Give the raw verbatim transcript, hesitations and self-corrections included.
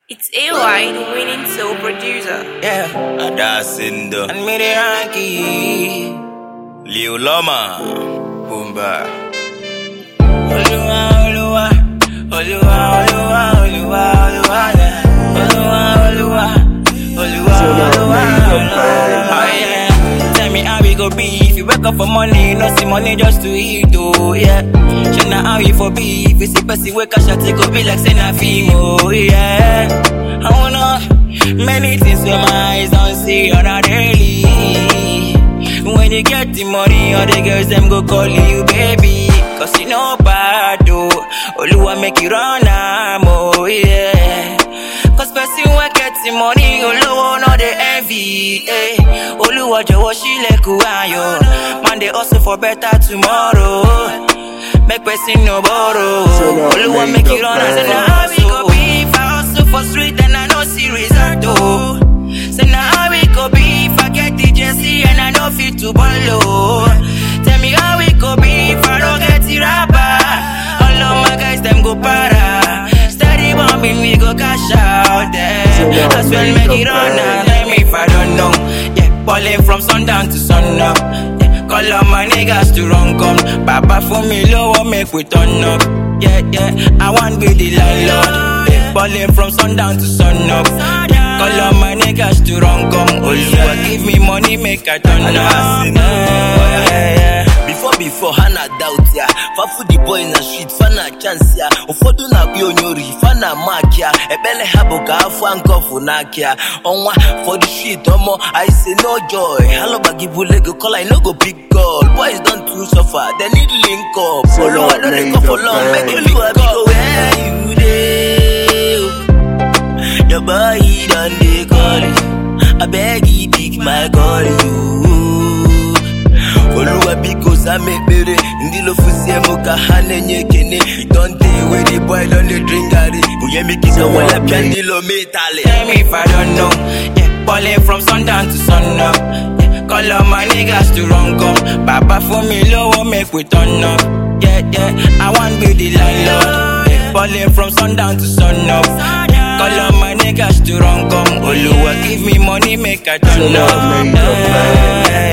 It's A Y, the winning soul producer. Yeah, Adasindo and me the Ranky. Liu Loma Boomba Oluwa, Oluwa, Oluwa, Oluwa, Oluwa, Oluwa, yeah. Oluwa, Oluwa, Oluwa, Oluwa, oh yeah. Tell me how we go be if you wake up for money, no see money just to eat, oh yeah. Show na how you for be if you see person wake up shot, it go be like say na film, oh yeah. I wanna many things where my eyes don't see on a daily. When you get the money, all the girls them go call you baby. Cause you know bad oh, Oluwa make you run am oh yeah. Cause person who get the money, Oluwa no the envy eh. Oluwa jowo shileku ayo. Man they hustle for better tomorrow. Make person no borrow. Oluwa make you run am. Say now how we go be if I hustle for street and I no see result oh. Say now how we go be if I get the Jesse and I no fit to follow. Tell me how we go be if I don't get the rapper. All of my guys them go para. Steady bombing we go cash out there. As well make it on now. Tell me if I don't know. Yeah, balling from sundown to sunup. Yeah, call all my niggas to run come. Papa for me low make we turn up. Yeah, yeah, I want be the landlord. Yeah, balling from sundown to sunup. Yeah, call all my niggas to run come. Oluwa give me money make I turn up. Yeah, yeah, yeah. Before before Hana doubt ya Fafu the boy na street fana chance ya Ufodu na bionyori fana mark ya Ebele habo ka afu ankofu nakia Onwa for the street omo I say no joy Hello bagi bulego call I no go big call Boys don't too suffer they need link up Follow I don't go for long make you big call Where you dey Your boy done dey call you I beg you pick my call you Oluwa because I make better Ndilo fusie muka hane nyekene Don't take away the boy on the drink gari Uye mikisa wala piandilo metale Tell me if I don't know. Yeah, balling from sundown to sunup. Yeah, call all my niggas to run come. Papa for me low make we turn up. Yeah, yeah, I want be the landlord. Yeah, balling from sundown to sunup. Yeah, call all my niggas to run come. Oluwa give me money make I turn up. Yeah, yeah, yeah.